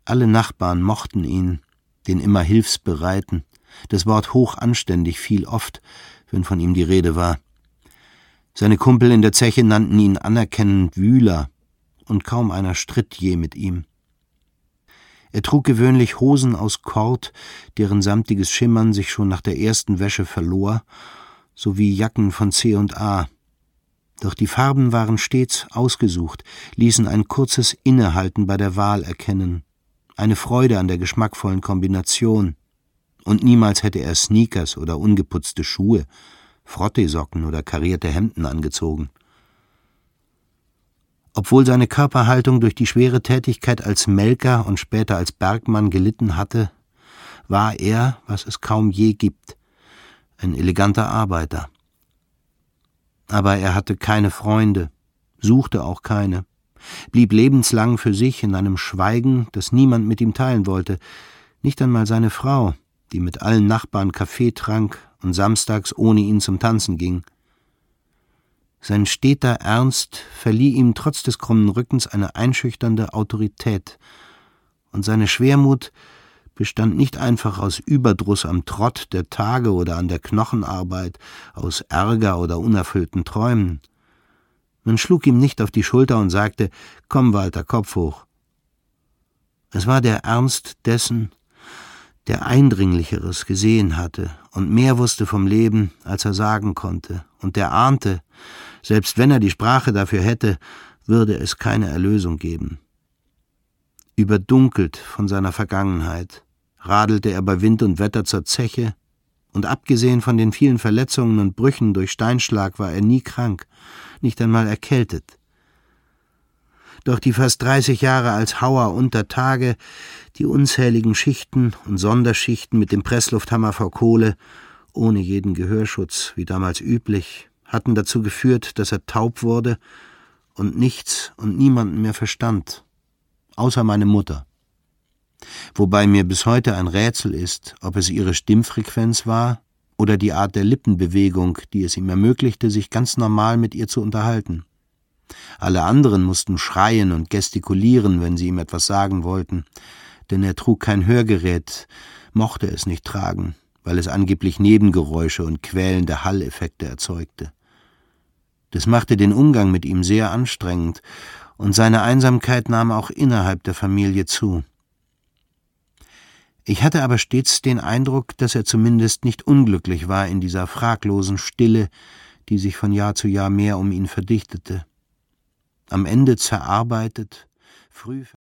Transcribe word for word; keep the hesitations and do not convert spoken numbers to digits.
Alle Nachbarn mochten ihn, den immer Hilfsbereiten. Das Wort hochanständig fiel oft, wenn von ihm die Rede war. Seine Kumpel in der Zeche nannten ihn anerkennend Wühler, und kaum einer stritt je mit ihm. Er trug gewöhnlich Hosen aus Kord, deren samtiges Schimmern sich schon nach der ersten Wäsche verlor, sowie Jacken von C und A. Doch die Farben waren stets ausgesucht, ließen ein kurzes Innehalten bei der Wahl erkennen, eine Freude an der geschmackvollen Kombination. Und niemals hätte er Sneakers oder ungeputzte Schuhe, Frotteesocken oder karierte Hemden angezogen. Obwohl seine Körperhaltung durch die schwere Tätigkeit als Melker und später als Bergmann gelitten hatte, war er, was es kaum je gibt, ein eleganter Arbeiter. Aber er hatte keine Freunde, suchte auch keine, blieb lebenslang für sich in einem Schweigen, das niemand mit ihm teilen wollte, nicht einmal seine Frau, die mit allen Nachbarn Kaffee trank und samstags ohne ihn zum Tanzen ging. Sein steter Ernst verlieh ihm trotz des krummen Rückens eine einschüchternde Autorität, und seine Schwermut bestand nicht einfach aus Überdruss am Trott der Tage oder an der Knochenarbeit, aus Ärger oder unerfüllten Träumen. Man schlug ihm nicht auf die Schulter und sagte, »Komm, Walter, Kopf hoch.« Es war der Ernst dessen, der Eindringlicheres gesehen hatte und mehr wusste vom Leben, als er sagen konnte, und der ahnte, selbst wenn er die Sprache dafür hätte, würde es keine Erlösung geben. Überdunkelt von seiner Vergangenheit radelte er bei Wind und Wetter zur Zeche, und abgesehen von den vielen Verletzungen und Brüchen durch Steinschlag war er nie krank, nicht einmal erkältet. Doch die fast dreißig Jahre als Hauer unter Tage, die unzähligen Schichten und Sonderschichten mit dem Presslufthammer vor Kohle, ohne jeden Gehörschutz, wie damals üblich, hatten dazu geführt, dass er taub wurde und nichts und niemanden mehr verstand, außer meine Mutter. Wobei mir bis heute ein Rätsel ist, ob es ihre Stimmfrequenz war oder die Art der Lippenbewegung, die es ihm ermöglichte, sich ganz normal mit ihr zu unterhalten. Alle anderen mussten schreien und gestikulieren, wenn sie ihm etwas sagen wollten, denn er trug kein Hörgerät, mochte es nicht tragen, weil es angeblich Nebengeräusche und quälende Halleffekte erzeugte. Das machte den Umgang mit ihm sehr anstrengend, und seine Einsamkeit nahm auch innerhalb der Familie zu. Ich hatte aber stets den Eindruck, dass er zumindest nicht unglücklich war in dieser fraglosen Stille, die sich von Jahr zu Jahr mehr um ihn verdichtete. Am Ende zerarbeitet, früh